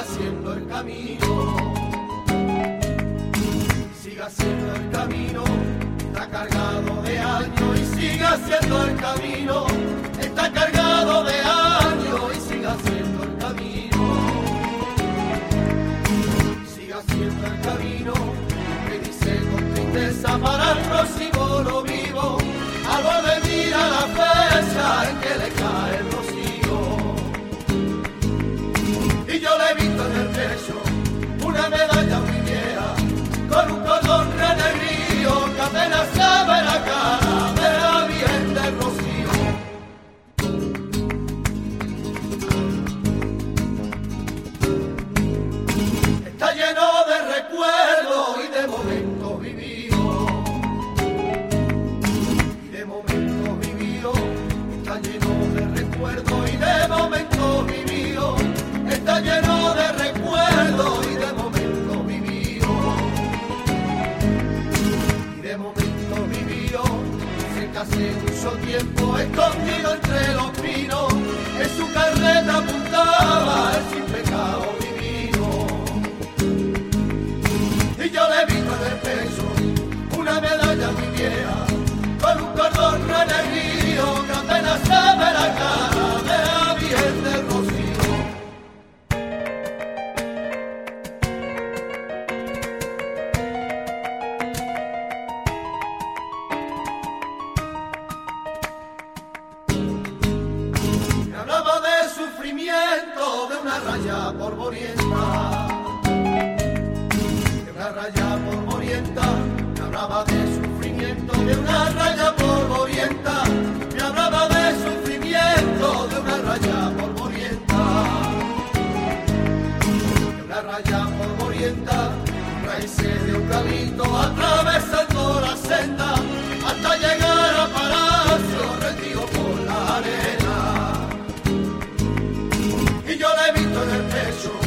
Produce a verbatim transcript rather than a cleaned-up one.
haciendo el camino, siga haciendo el camino, está cargado de años y siga haciendo el camino, está cargado de años y siga haciendo el camino, siga haciendo el camino, que dice con tristeza para el próximo lo vivo, algo de mira la fecha en que le cae el rocío. Y yo le he visto en el pecho una medalla muy vieja, con un cordón renegrío que apenas se ve la cara de la Virgen del Rocío. Está lleno de recuerdos y de momentos vividos, y de momentos vividos, está lleno de recuerdos y de momentos vividos. Está lleno de recuerdos y de momentos vividos, y de momentos vividos, sé que hace mucho tiempo escondido entre los pinos, en su carreta apuntaba el sin pecado divino. Y yo le he visto en el pecho una medalla muy vieja, con un cordón renegrío que apenas se ve la cara de la Virgen del Rocío. De una raya polvorienta, de una raya polvorienta, me hablaba de sufrimiento, de una raya polvorienta, me hablaba de sufrimiento, de una raya polvorienta, de una raya polvorienta, raíces de eucalipto atravesando la senda, hasta llegar a Palacio, rendido por la arena. Y yo le he visto en el pecho